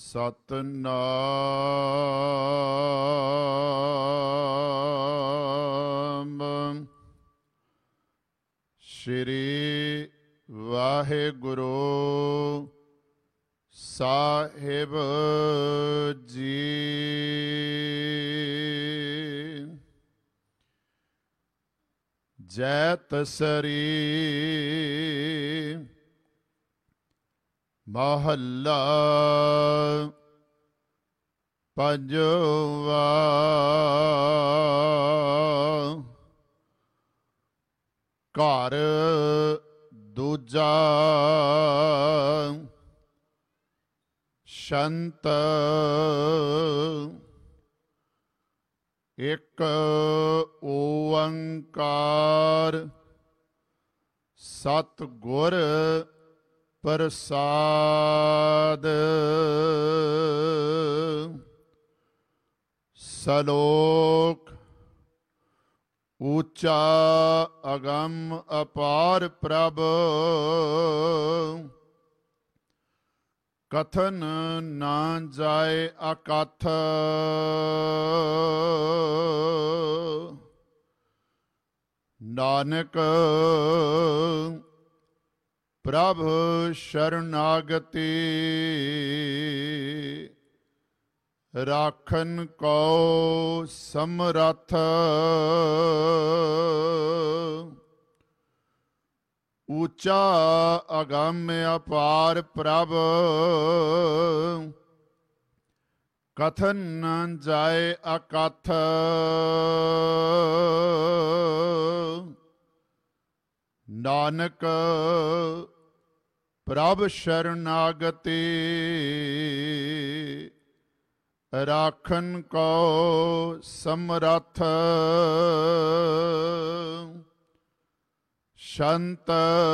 ਸਤਨਾਮ ਸ਼੍ਰੀ ਵਾਹਿਗੁਰੂ ਸਾਹਿਬ ਜੀ। ਜੈ ਤਸਰੀ ਮਹੱਲਾ ਪੰਜਵਾ। ਘਰ ਦੂਜਾ ਸ਼ੰਤ ਇੱਕ ਓੰਕਾਰ ਸਤਿਗੁਰ ਪ੍ਰਸਾਦ। ਸਲੋਕ ਉੱਚਾ ਅਗੰਮ ਅਪਾਰ ਪ੍ਰਭ ਕਥਨ ਨਾ ਜਾਏ ਅਕਥ। ਨਾਨਕ ਪ੍ਰਭ ਸ਼ਰਨਾਗਤੀ ਰਾਖਨ ਕੋ ਸਮਰੱਥ। ਉੱਚਾ ਅਗੰਮ ਅਪਾਰ ਪ੍ਰਭ ਕਥਨ ਨ ਜਾਏ ਅਕਥ। ਨਾਨਕ ਪ੍ਰਭ ਸ਼ਰਨਾਗਤੀ ਰਾਖਨ ਕੋ ਸਮਰੱਥ। ਸ਼ੰਤ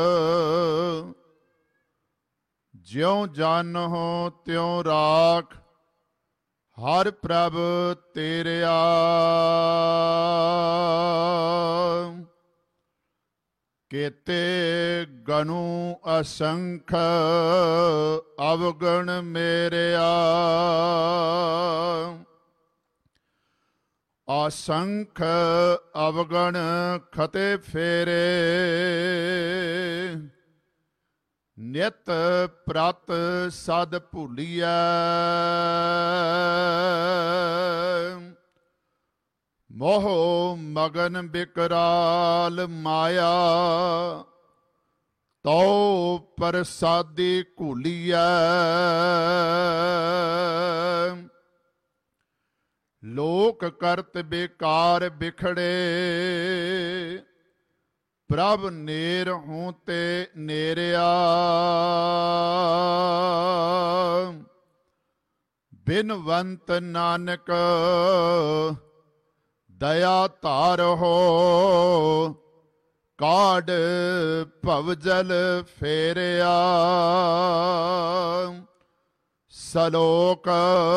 ਜਿਉ ਜਾਨਹੁ ਤਿਉ ਰਾਖ ਹਰਿ ਪ੍ਰਭ ਤੇਰਿਆ। ਕੇਤੇ ਗਨੁ ਅਸੰਖ ਅਵਗਣ ਮੇਰਿਆ। ਅਸੰਖ ਅਵਗਣ ਖਤੇ ਫੇਰੇ ਨਿਤ ਪ੍ਰਤ ਸਦ ਭੁਲੀਐ। ਮੋਹ ਮਗਨ ਬਿਕਰਾਲ ਮਾਇਆ ਤੋ ਪ੍ਰਸਾਦੀ ਘੁਲੀਐ। ਲੋਕ ਕਰਤ ਬੇਕਾਰ ਬਿਖੜੇ ਪ੍ਰਭ ਨੇਰ ਹੂੰ ਤੇ ਨੇਰਿਆ। ਬਿਨਵੰਤ ਨਾਨਕ ਦਇਆ ਧਾਰਹੁ ਕਾਢ ਭਵਜਲ ਫੇਰਿਆ। ਸਲੋਕ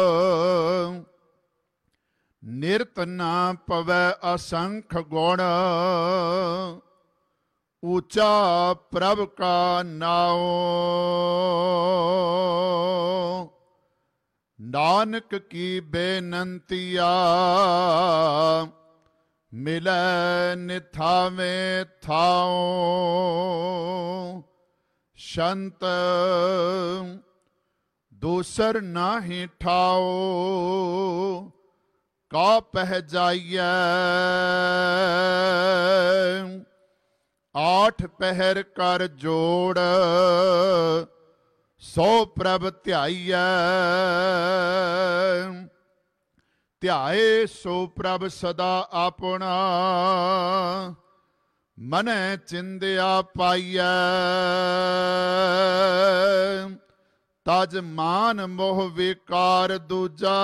ਨਿਰਤ ਨਾ ਪਵੈ ਅਸੰਖ ਗੁਣ ਉੱਚਾ ਪ੍ਰਭ ਕਾ ਨਾਉ। ਨਾਨਕ ਕੀ ਬੇਨੰਤੀਆ ਮਿਲੈ ਨਿਥਾਵੇਂ ਥਾਉ। ਸ਼ੰਤ ਦੂਸਰ ਨਾਹੀ ਠਾਉ ਕਾ ਪਹਿ ਜਾਈਐ। ਆਠ ਪਹਿਰ ਕਰ ਜੋੜ ਸੋ ਪ੍ਰਭ ਧਿਆਈਐ। ਧਿਆਏ ਸੋ ਪ੍ਰਭ ਸਦਾ ਆਪਣਾ ਮਨੈ ਚਿੰਦਿਆ ਪਾਈਐ। ਤਜ ਮਾਨ ਮੋਹ ਵਿਕਾਰ ਦੂਜਾ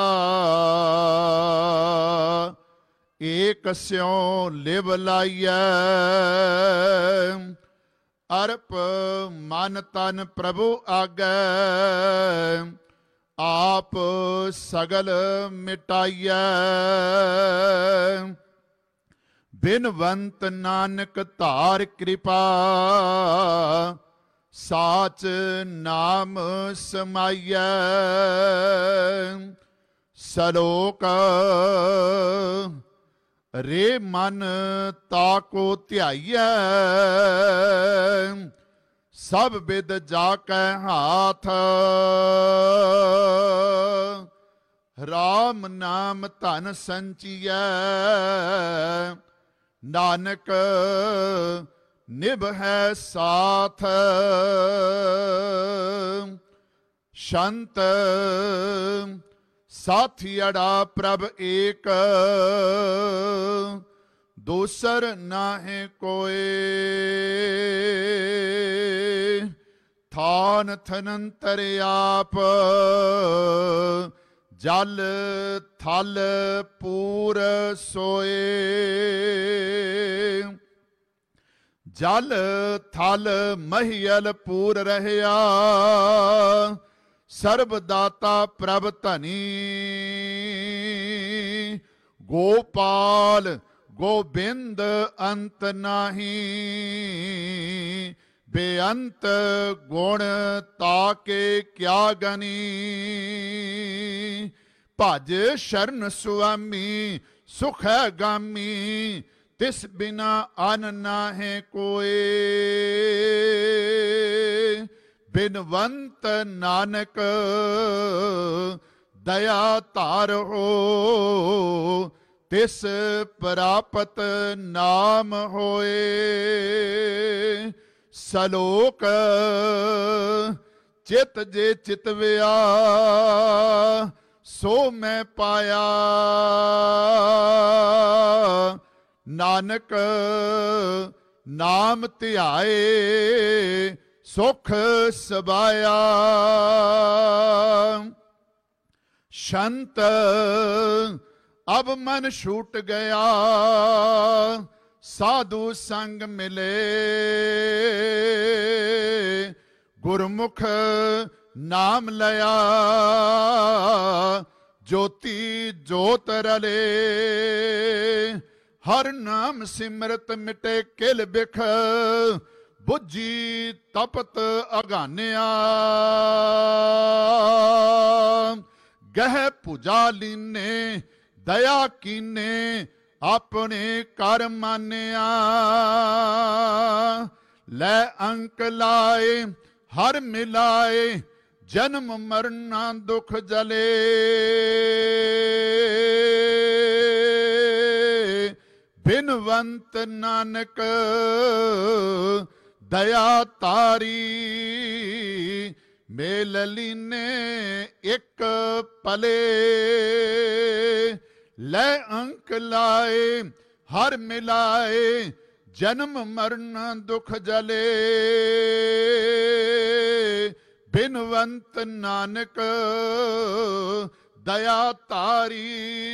ਏਕ ਸਿਉ ਲਿਵ ਲਾਈਐ। ਅਰਪ ਮਨ ਤਨ ਪ੍ਰਭੂ ਆਗੈ ਆਪ ਸਗਲ ਮਿਟਾਈਐ। ਬਿਨਵੰਤ ਨਾਨਕ ਧਾਰ ਕਿਰਪਾ ਸਾਚ ਨਾਮ ਸਮਾਈਐ। ਸਲੋਕ ਰੇ ਮਨ ਤਾਕੋ ਧਿਆਈਐ। ਸਭ ਬਿਦ ਜਾ ਕੈ ਹਾਥ। ਰਾਮ ਨਾਮ ਧਨ ਸੰਚੀਐ। ਨਾਨਕ ਨਿਭੈ ਸਾਥ। ਸ਼ੰਤ ਸਾਥੀੜਾ ਪ੍ਰਭ ਏਕ। ਦੂਸਰ ਨਾਹਿ ਕੋਏ। ਥਾਨ ਥਨੰਤਰ ਆਪ। ਜਲ ਥਲ ਪੂਰ ਸੋਏ। ਜਲ ਥਲ ਮਹੀਲ ਪੂਰ ਰਹਿਆ। ਸਰਬ ਦਾਤਾ ਪ੍ਰਭ ਧਨੀ। ਗੋਪਾਲ ਗੋਬਿੰਦ ਅੰਤ ਨਾਹੀ। ਬੇਅੰਤ ਗੁਣ ਤਾਕੇ ਕਿਆ ਗਨੀ। ਭਜ ਸ਼ਰਨ ਸੁਆਮੀ ਸੁਖ ਹੈ ਗਾਮੀ। ਤਿਸ ਬਿਨਾ ਅਨ ਨਾਹਿ ਕੋਏ। ਬਿਨਵੰਤ ਨਾਨਕ ਦਇਆ ਧਾਰੋ। ਤਿਸ ਪ੍ਰਾਪਤ ਨਾਮ ਹੋਏ। ਸਲੋਕ ਚਿਤ ਜੇ ਚਿਤਵਿਆ। ਸੋ ਮੈਂ ਪਾਇਆ। ਨਾਨਕ ਨਾਮ ਧਿਆਏ ਸੁਖ ਸਬਾਇਆ। ਸ਼ੰਤ ਅਬ ਮਨ ਛੂਟ ਗਿਆ। ਸਾਧੂ ਸੰਗ ਮਿਲੇ। ਗੁਰਮੁਖ ਨਾਮ ਲਿਆ। ਜੋਤੀ ਜੋਤ ਰਲੇ। ਹਰ ਨਾਮ ਸਿਮਰਤ ਮਿਟੇ ਕਿਲ ਬਿਖ। ਬੁੱਝੀ ਤਪਤ ਅਗਾਨਿਆ। ਗਹਿ ਭੁਜਾ ਲੀਨੇ ਦਇਆ ਕੀਨੇ। ਆਪਣੇ ਕਰ ਮਾਨਿਆ। ਲੈ ਅੰਕ ਲਾਏ ਹਰ ਮਿਲਾਏ। ਜਨਮ ਮਰਨਾ ਦੁਖ ਜਲੇ। ਬਿਨਵੰਤ ਨਾਨਕ ਦਇਆ ਤਾਰੀ। ਮੇਲ ਲੀਨੇ ਇੱਕ ਪਲੇ। ਲੈ ਅੰਕ ਲਾਏ ਹਰ ਮਿਲਾਏ। ਜਨਮ ਮਰਨ ਦੁਖ ਜਲੇ। ਬਿਨਵੰਤ ਨਾਨਕ ਦਇਆ ਤਾਰੀ।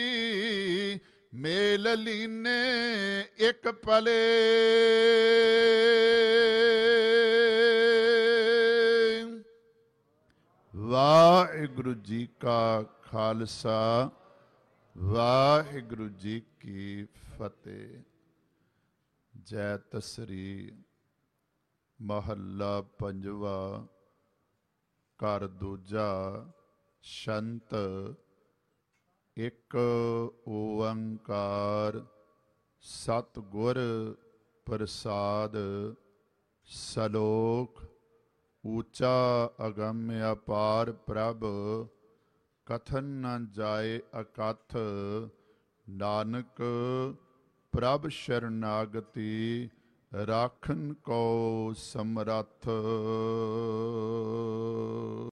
ਮੇਲ ਲੀਨੇ ਇੱਕ ਪਲੇ। ਵਾਹਿਗੁਰੂ ਜੀ ਕਾ ਖਾਲਸਾ ਵਾਹਿਗੁਰੂ ਜੀ ਕੀ ਫਤਿਹ। ਜੈ ਤਸਰੀ ਮਹੱਲਾ ਪੰਜਵਾ। ਘਰ ਦੂਜਾ। ਸ਼ੰਤ ਇੱਕ ਓੰਕਾਰ ਸਤਿਗੁਰ ਪ੍ਰਸਾਦ। ਸਲੋਕ ਊਚਾ ਅਗੰਮ ਅਪਾਰ ਪ੍ਰਭ। ਕਥਨ ਨ ਜਾਏ ਅਕਥ। ਨਾਨਕ ਪ੍ਰਭ ਸ਼ਰਨਾਗਤੀ। ਰਾਖਨ ਕੋ ਸਮਰੱਥ।